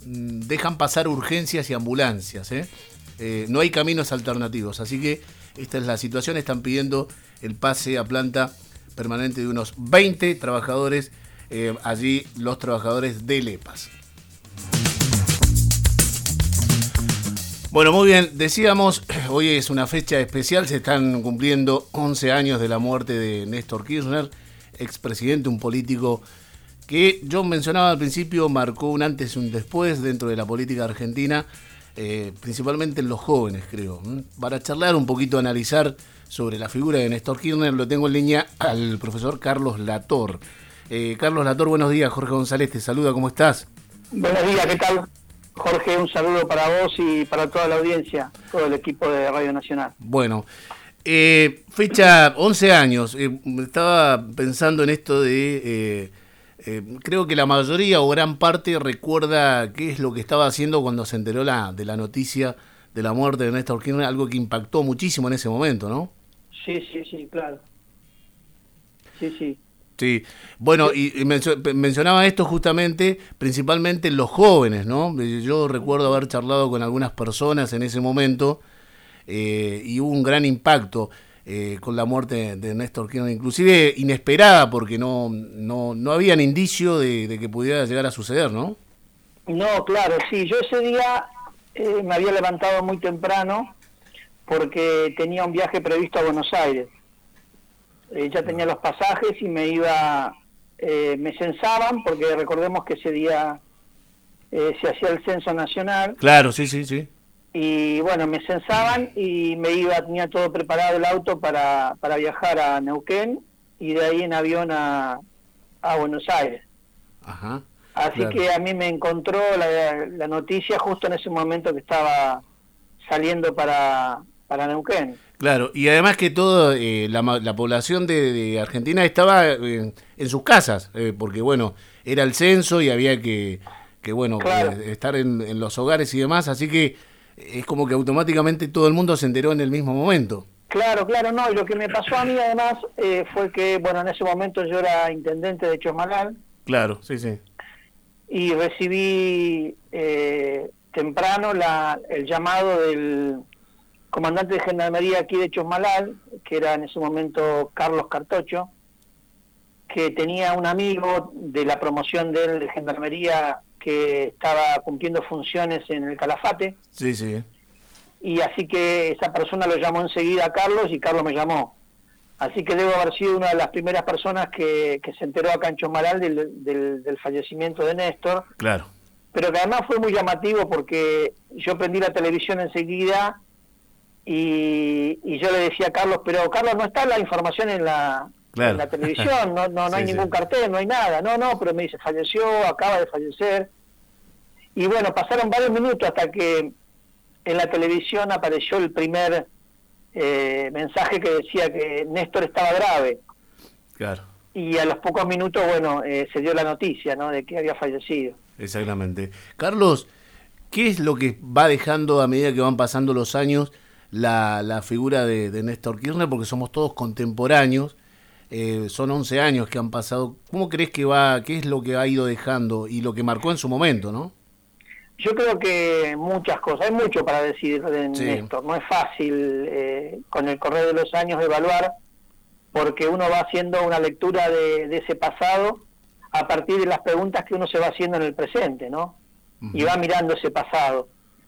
dejan pasar urgencias y ambulancias, no hay caminos alternativos, así que esta es la situación. Están pidiendo el pase a planta permanente de unos 20 trabajadores, allí los trabajadores de LEPAS. Bueno, muy bien, decíamos, hoy es una fecha especial, se están cumpliendo 11 años de la muerte de Néstor Kirchner, expresidente, un político que yo mencionaba al principio, marcó un antes y un después dentro de la política argentina, principalmente en los jóvenes, creo. Para charlar un poquito, analizar sobre la figura de Néstor Kirchner, lo tengo en línea al profesor Carlos Lator. Carlos Lator, buenos días, Jorge González te saluda, ¿cómo estás? Buenos días, ¿qué tal? Jorge, un saludo para vos y para toda la audiencia, todo el equipo de Radio Nacional. Bueno, fecha 11 años, estaba pensando en esto de, creo que la mayoría o gran parte recuerda qué es lo que estaba haciendo cuando se enteró de la noticia de la muerte de Néstor Kirchner, algo que impactó muchísimo en ese momento, ¿no? Sí, claro. Sí. Sí, bueno, y mencionaba esto justamente, principalmente los jóvenes, ¿no? Yo recuerdo haber charlado con algunas personas en ese momento y hubo un gran impacto con la muerte de Néstor Kirchner, inclusive inesperada, porque no habían indicio de que pudiera llegar a suceder, ¿no? No, claro, sí, yo ese día me había levantado muy temprano porque tenía un viaje previsto a Buenos Aires. Ya tenía los pasajes y me censaban, porque recordemos que ese día se hacía el censo nacional. Claro, sí. Y bueno, me censaban y tenía todo preparado el auto para viajar a Neuquén y de ahí en avión a Buenos Aires. Ajá. Así Claro. que a mí me encontró la noticia justo en ese momento que estaba saliendo para Neuquén. Claro, y además que toda la población de Argentina estaba en sus casas, porque bueno, era el censo y había que Claro. estar en los hogares y demás, así que es como que automáticamente todo el mundo se enteró en el mismo momento. Claro, no, y lo que me pasó a mí además fue que, bueno, en ese momento yo era intendente de Chosmalal. Claro, sí. Y recibí temprano el llamado del comandante de Gendarmería aquí de Chosmalal, que era en ese momento Carlos Cartocho, que tenía un amigo de la promoción de Gendarmería que estaba cumpliendo funciones en el Calafate. Sí. Y así que esa persona lo llamó enseguida a Carlos y Carlos me llamó. Así que debo haber sido una de las primeras personas que se enteró acá en Chosmalal del fallecimiento de Néstor. Claro. Pero que además fue muy llamativo porque yo prendí la televisión enseguida y yo le decía a Carlos, pero Carlos, no está la información en la televisión, no Sí, hay ningún cartel, no hay nada. No, pero me dice, falleció, acaba de fallecer. Y bueno, pasaron varios minutos hasta que en la televisión apareció el primer mensaje que decía que Néstor estaba grave. Claro. Y a los pocos minutos, se dio la noticia, ¿no?, de que había fallecido. Exactamente. Carlos, ¿qué es lo que va dejando a medida que van pasando los años la figura de Néstor Kirchner? Porque somos todos contemporáneos, son 11 años que han pasado. ¿Cómo crees que qué es lo que ha ido dejando y lo que marcó en su momento, no? Yo creo que muchas cosas, hay mucho para decir de Néstor, no es fácil con el correr de los años evaluar, porque uno va haciendo una lectura de ese pasado a partir de las preguntas que uno se va haciendo en el presente, ¿no? Uh-huh. Y va mirando ese pasado.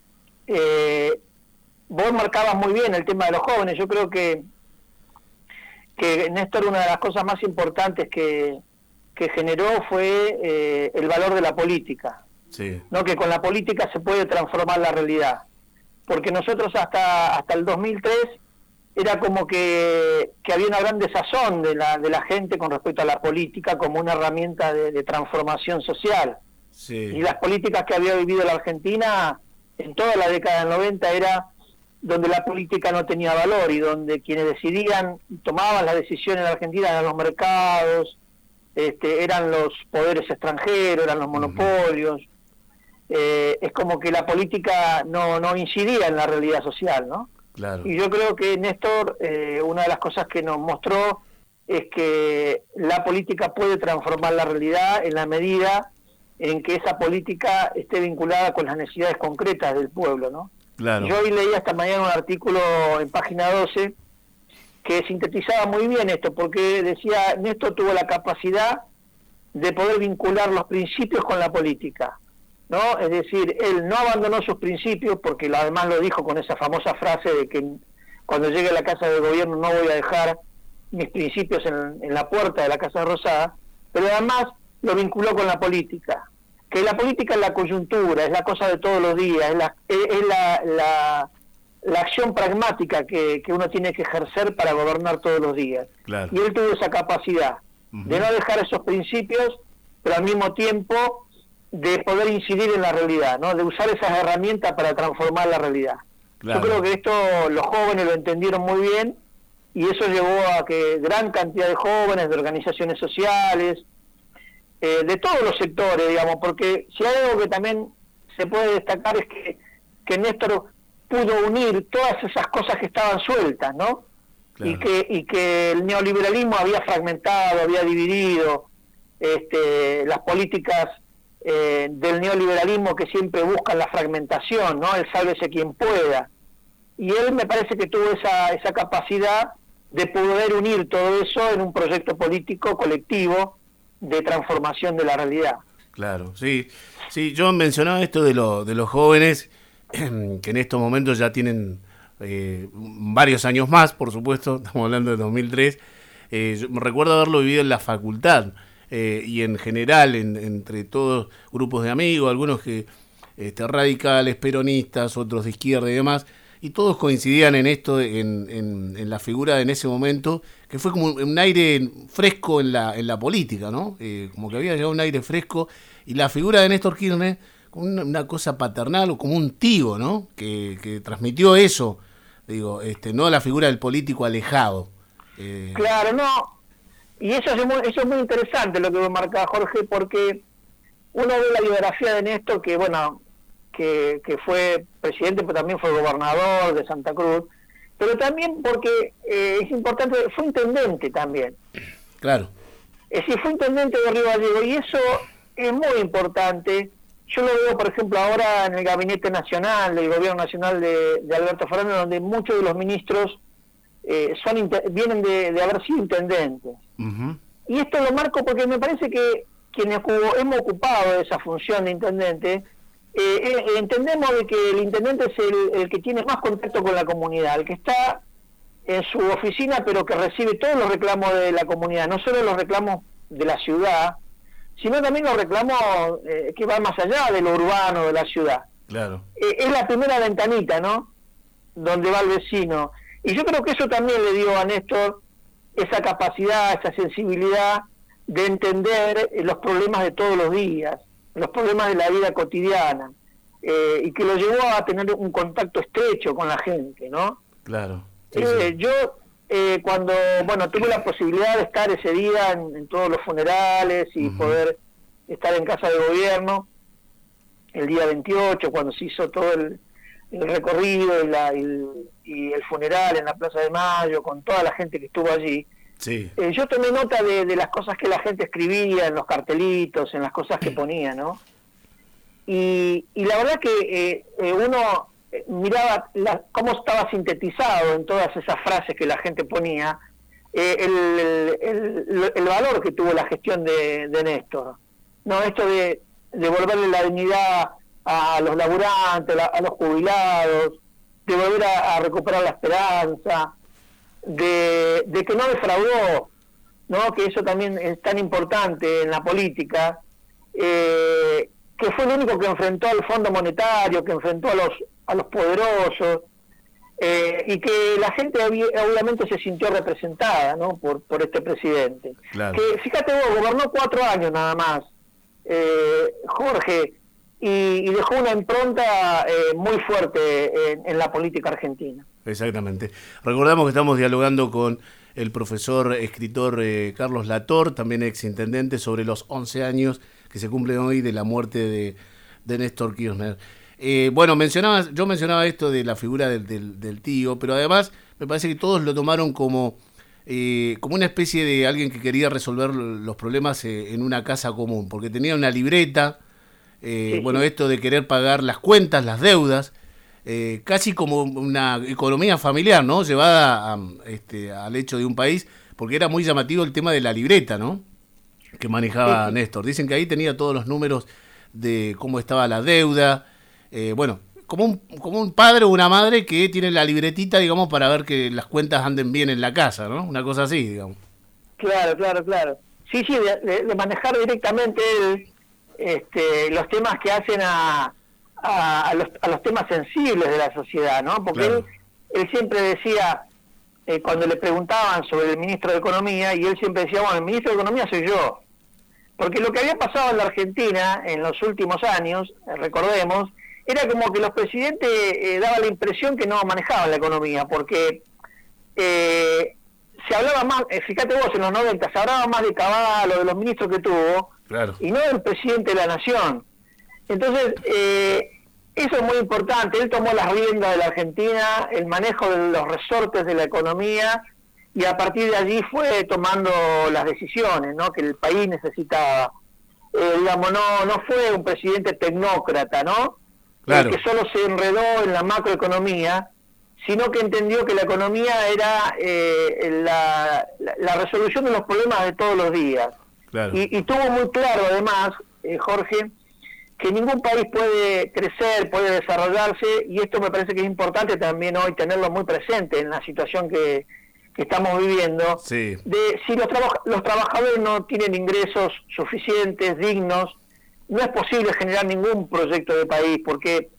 Vos marcabas muy bien el tema de los jóvenes. Yo creo que Néstor, una de las cosas más importantes que generó fue el valor de la política. Sí. ¿No? Que con la política se puede transformar la realidad. Porque nosotros hasta el 2003 era como que había una gran desazón de la gente con respecto a la política como una herramienta de transformación social. Sí. Y las políticas que había vivido la Argentina en toda la década del 90 era donde la política no tenía valor y donde quienes decidían y tomaban las decisiones en la Argentina eran los mercados, eran los poderes extranjeros, eran los monopolios. Es como que la política no incidía en la realidad social, ¿no? Claro. Y yo creo que Néstor, una de las cosas que nos mostró, es que la política puede transformar la realidad en la medida en que esa política esté vinculada con las necesidades concretas del pueblo, ¿no? Claro. Yo hoy leí esta mañana un artículo en Página 12 que sintetizaba muy bien esto, porque decía, Néstor tuvo la capacidad de poder vincular los principios con la política, ¿no? Es decir, él no abandonó sus principios, porque además lo dijo con esa famosa frase de que cuando llegue a la Casa de Gobierno no voy a dejar mis principios en la puerta de la Casa Rosada, pero además lo vinculó con la política, que la política es la coyuntura, es la cosa de todos los días, es la acción pragmática que uno tiene que ejercer para gobernar todos los días. Claro. Y él tuvo esa capacidad de no dejar esos principios, pero al mismo tiempo de poder incidir en la realidad, ¿no? De usar esas herramientas para transformar la realidad. Claro. Yo creo que esto los jóvenes lo entendieron muy bien, y eso llevó a que gran cantidad de jóvenes, de organizaciones sociales, de todos los sectores, digamos, porque si hay algo que también se puede destacar es que Néstor pudo unir todas esas cosas que estaban sueltas, ¿no? Claro. Y que el neoliberalismo había fragmentado, había dividido las políticas del neoliberalismo, que siempre buscan la fragmentación, ¿no? El sálvese quien pueda. Y él me parece que tuvo esa capacidad de poder unir todo eso en un proyecto político colectivo de transformación de la realidad. Claro, sí. Sí, yo mencionaba esto de los jóvenes que en estos momentos ya tienen varios años más, por supuesto, estamos hablando de 2003. Yo me recuerdo haberlo vivido en la facultad y en general entre todos grupos de amigos, algunos que radicales, peronistas, otros de izquierda y demás, y todos coincidían en esto, en la figura en ese momento, que fue como un aire fresco en la política, ¿no? Como que había llegado un aire fresco, y la figura de Néstor Kirchner como una cosa paternal o como un tío, ¿no? Que transmitió eso, digo, no la figura del político alejado. Claro, no, y eso es muy interesante lo que vos marcás, Jorge, porque uno ve la biografía de Néstor, que bueno, que fue presidente, pero también fue gobernador de Santa Cruz, pero también porque es importante, fue intendente también. Claro. Es decir, fue intendente de Río Gallegos, y eso es muy importante. Yo lo veo, por ejemplo, ahora en el Gabinete Nacional, del Gobierno Nacional de Alberto Fernández, donde muchos de los ministros vienen de haber sido intendentes. Uh-huh. Y esto lo marco porque me parece que quienes hemos ocupado esa función de intendente, entendemos de que el intendente es el que tiene más contacto con la comunidad, el que está en su oficina, pero que recibe todos los reclamos de la comunidad, no solo los reclamos de la ciudad, sino también los reclamos que van más allá de lo urbano, de la ciudad. Claro. Es la primera ventanita, ¿no?, donde va el vecino. Y yo creo que eso también le dio a Néstor esa capacidad, esa sensibilidad de entender los problemas de todos los días, los problemas de la vida cotidiana, y que lo llevó a tener un contacto estrecho con la gente, ¿no? Claro. Sí, sí. Yo, cuando tuve la posibilidad de estar ese día en todos los funerales y poder estar en Casa de Gobierno, el día 28, cuando se hizo todo el recorrido y el funeral en la Plaza de Mayo, con toda la gente que estuvo allí, sí. Yo tomé nota de las cosas que la gente escribía en los cartelitos, en las cosas que ponía, ¿no? Y la verdad que uno miraba cómo estaba sintetizado en todas esas frases que la gente ponía, el valor que tuvo la gestión de Néstor, ¿no? Esto de devolverle la dignidad a los laburantes, a los jubilados, de volver a recuperar la esperanza, de que no defraudó, ¿no? Que eso también es tan importante en la política, que fue el único que enfrentó al Fondo Monetario, que enfrentó a los poderosos, y que la gente obviamente se sintió representada, ¿no?, por este presidente. Claro. Que fíjate vos, gobernó 4 años nada más, Jorge, y dejó una impronta muy fuerte en la política argentina. Exactamente. Recordamos que estamos dialogando con el profesor, escritor Carlos Lator, también exintendente, sobre los 11 años que se cumplen hoy de la muerte de Néstor Kirchner. Yo mencionaba esto de la figura del tío, pero además me parece que todos lo tomaron como una especie de alguien que quería resolver los problemas en una casa común, porque tenía una libreta bueno, esto de querer pagar las cuentas, las deudas, casi como una economía familiar, ¿no? Llevada al hecho de un país, porque era muy llamativo el tema de la libreta, ¿no? Que manejaba Néstor. Dicen que ahí tenía todos los números de cómo estaba la deuda, bueno, como un padre o una madre que tiene la libretita, digamos, para ver que las cuentas anden bien en la casa, ¿no? Una cosa así, digamos. Claro. Sí, de manejar directamente los temas que hacen a los temas sensibles de la sociedad, ¿no? Porque claro. él siempre decía, cuando le preguntaban sobre el ministro de Economía, y él siempre decía, bueno, el ministro de Economía soy yo. Porque lo que había pasado en la Argentina en los últimos años, recordemos, era como que los presidentes daban la impresión que no manejaban la economía, porque se hablaba más, fíjate vos, en los 90, se hablaba más de Caballo, de los ministros que tuvo, claro. y no del presidente de la nación. Entonces, eso es muy importante. Él tomó las riendas de la Argentina, el manejo de los resortes de la economía, y a partir de allí fue tomando las decisiones, ¿no?, que el país necesitaba. Digamos, no fue un presidente tecnócrata, ¿no? Claro. Que solo se enredó en la macroeconomía, sino que entendió que la economía era la resolución de los problemas de todos los días. Claro. Y tuvo muy claro, además, Jorge, que ningún país puede crecer, puede desarrollarse, y esto me parece que es importante también hoy tenerlo muy presente en la situación que estamos viviendo, sí. De si los trabajadores no tienen ingresos suficientes, dignos, no es posible generar ningún proyecto de país, porque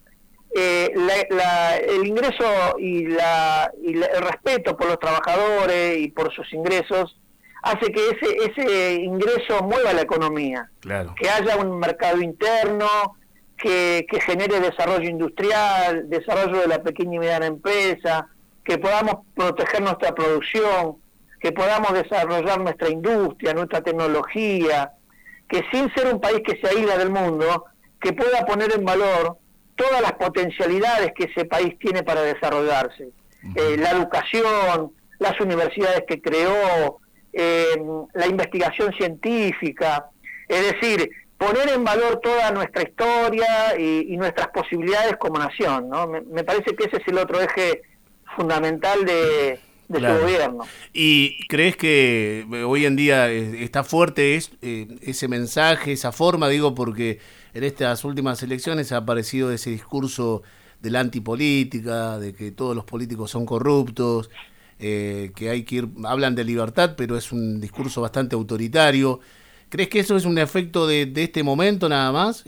el ingreso y el respeto por los trabajadores y por sus ingresos hace que ese ingreso mueva la economía, claro. Que haya un mercado interno, que genere desarrollo industrial, desarrollo de la pequeña y mediana empresa, que podamos proteger nuestra producción, que podamos desarrollar nuestra industria, nuestra tecnología, que sin ser un país que se aísla del mundo, que pueda poner en valor todas las potencialidades que ese país tiene para desarrollarse. La educación, las universidades que creó, la investigación científica, es decir, poner en valor toda nuestra historia y nuestras posibilidades como nación, ¿no? Me parece que ese es el otro eje fundamental de claro. su gobierno. ¿Y crees que hoy en día está fuerte ese mensaje, esa forma, digo, porque en estas últimas elecciones ha aparecido ese discurso de la antipolítica, de que todos los políticos son corruptos, que hay que ir, hablan de libertad, pero es un discurso bastante autoritario? ¿Crees que eso es un efecto de este momento nada más?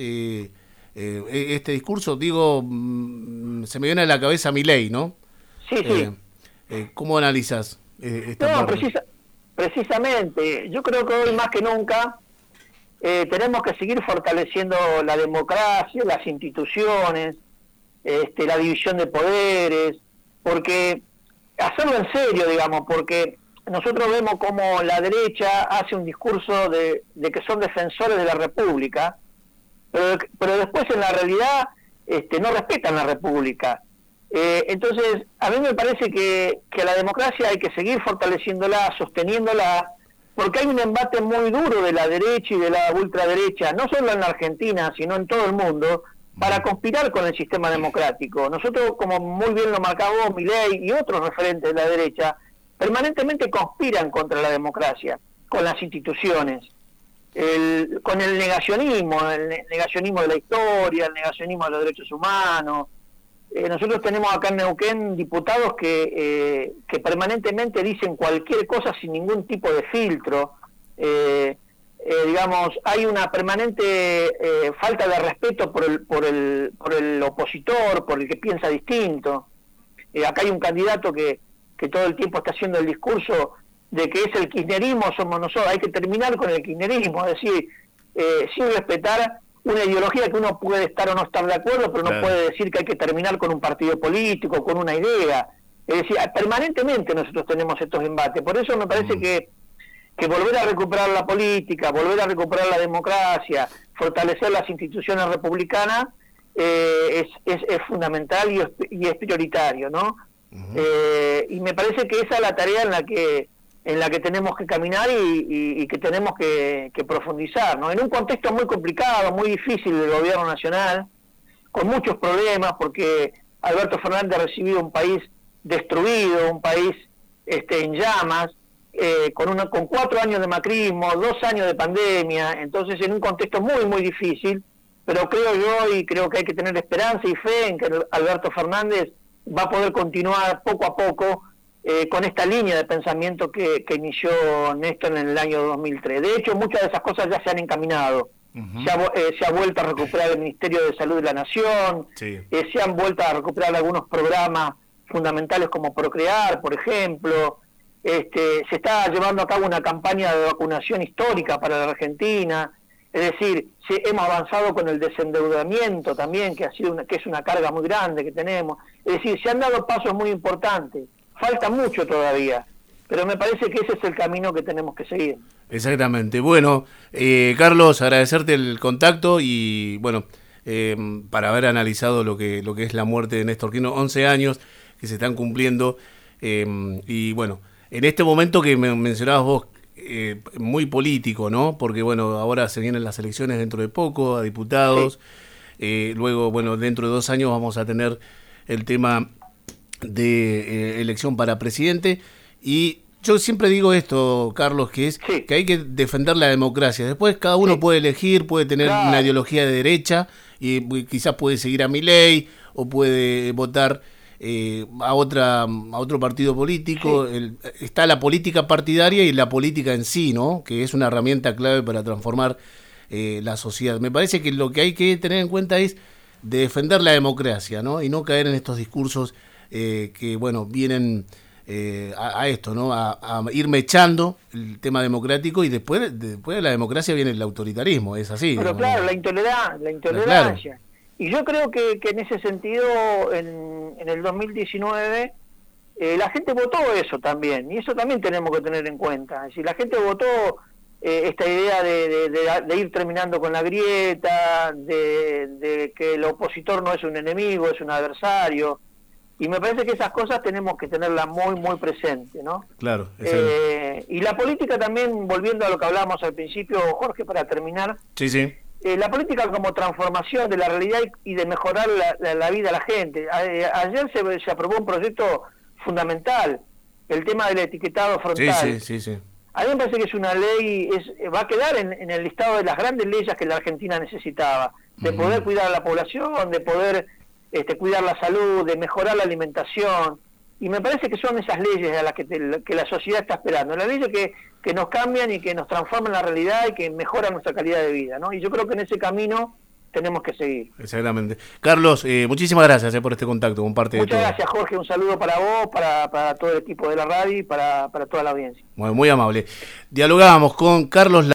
Este discurso, digo, se me viene a la cabeza Milei, ¿no? Sí. ¿Cómo analizas esta parte? Precisamente, yo creo que hoy más que nunca tenemos que seguir fortaleciendo la democracia, las instituciones, la división de poderes, porque hacerlo en serio, digamos, porque nosotros vemos como la derecha hace un discurso de que son defensores de la República, pero después en la realidad no respetan la República. Entonces, a mí me parece que la democracia hay que seguir fortaleciéndola, sosteniéndola, porque hay un embate muy duro de la derecha y de la ultraderecha, no solo en la Argentina, sino en todo el mundo, para conspirar con el sistema democrático. Nosotros, como muy bien lo marcaba Milei y otros referentes de la derecha, permanentemente conspiran contra la democracia, con las instituciones, con el negacionismo de la historia, el negacionismo de los derechos humanos. Nosotros tenemos acá en Neuquén diputados que permanentemente dicen cualquier cosa sin ningún tipo de filtro. Digamos, hay una permanente falta de respeto por el opositor, por el que piensa distinto. Acá hay un candidato que todo el tiempo está haciendo el discurso de que es el kirchnerismo, somos nosotros. Hay que terminar con el kirchnerismo, es decir, sin respetar una ideología que uno puede estar o no estar de acuerdo, pero no puede decir que hay que terminar con un partido político, con una idea. Es decir, permanentemente nosotros tenemos estos embates. Por eso me parece que volver a recuperar la política, volver a recuperar la democracia, fortalecer las instituciones republicanas, es fundamental y es prioritario, ¿no? Y me parece que esa es la tarea en la que en la que tenemos que caminar y que tenemos que profundizar, ¿no? En un contexto muy complicado, muy difícil del gobierno nacional, con muchos problemas, porque Alberto Fernández ha recibido un país destruido, un país en llamas, con 4 años de macrismo, 2 años de pandemia, entonces en un contexto muy, muy difícil, pero creo yo y creo que hay que tener esperanza y fe en que Alberto Fernández va a poder continuar poco a poco con esta línea de pensamiento que inició Néstor en el año 2003. De hecho, muchas de esas cosas ya se han encaminado. Uh-huh. Se ha vuelto a recuperar el Ministerio de Salud de la Nación, sí. Se han vuelto a recuperar algunos programas fundamentales como Procrear, por ejemplo. Se está llevando a cabo una campaña de vacunación histórica para la Argentina. Es decir, hemos avanzado con el desendeudamiento también, que es una carga muy grande que tenemos. Es decir, se han dado pasos muy importantes. Falta mucho todavía, pero me parece que ese es el camino que tenemos que seguir. Exactamente. Bueno, Carlos, agradecerte el contacto y, bueno, para haber analizado lo que es la muerte de Néstor Kirchner, 11 años que se están cumpliendo, y, bueno, en este momento que me mencionabas vos, muy político, ¿no? Porque, bueno, ahora se vienen las elecciones dentro de poco, a diputados, sí. Luego, bueno, dentro de 2 años vamos a tener el tema de elección para presidente, y yo siempre digo esto, Carlos, que es sí. que hay que defender la democracia. Después cada uno sí. puede elegir, puede tener claro. una ideología de derecha y quizás puede seguir a Milei o puede votar a otro partido político. Sí. Está la política partidaria y la política en sí, ¿no? Que es una herramienta clave para transformar la sociedad. Me parece que lo que hay que tener en cuenta es de defender la democracia, ¿no? Y no caer en estos discursos que, bueno, vienen a esto, ¿no? A ir mechando el tema democrático, y después de la democracia viene el autoritarismo, es así. Pero digamos, claro, la intolerancia. Claro. Y yo creo que en ese sentido, en el 2019, la gente votó eso también, y eso también tenemos que tener en cuenta. Es decir, la gente votó esta idea de ir terminando con la grieta, de que el opositor no es un enemigo, es un adversario. Y me parece que esas cosas tenemos que tenerlas muy, muy presentes, ¿no? Claro. Y la política también, volviendo a lo que hablábamos al principio, Jorge, para terminar. Sí, sí. La política como transformación de la realidad y de mejorar la vida de la gente. Ayer se aprobó un proyecto fundamental, el tema del etiquetado frontal. Sí. A mí me parece que es una ley, va a quedar en el listado de las grandes leyes que la Argentina necesitaba, de poder cuidar a la población, de poder cuidar la salud, de mejorar la alimentación, y me parece que son esas leyes a las que la sociedad está esperando, las leyes que nos cambian y que nos transforman la realidad y que mejoran nuestra calidad de vida, ¿no? Y yo creo que en ese camino tenemos que seguir. Exactamente. Carlos, muchísimas gracias por este contacto con parte de todo. Muchas gracias, Jorge, un saludo para vos, para todo el equipo de la radio y para toda la audiencia. Muy amable. Dialogábamos con Carlos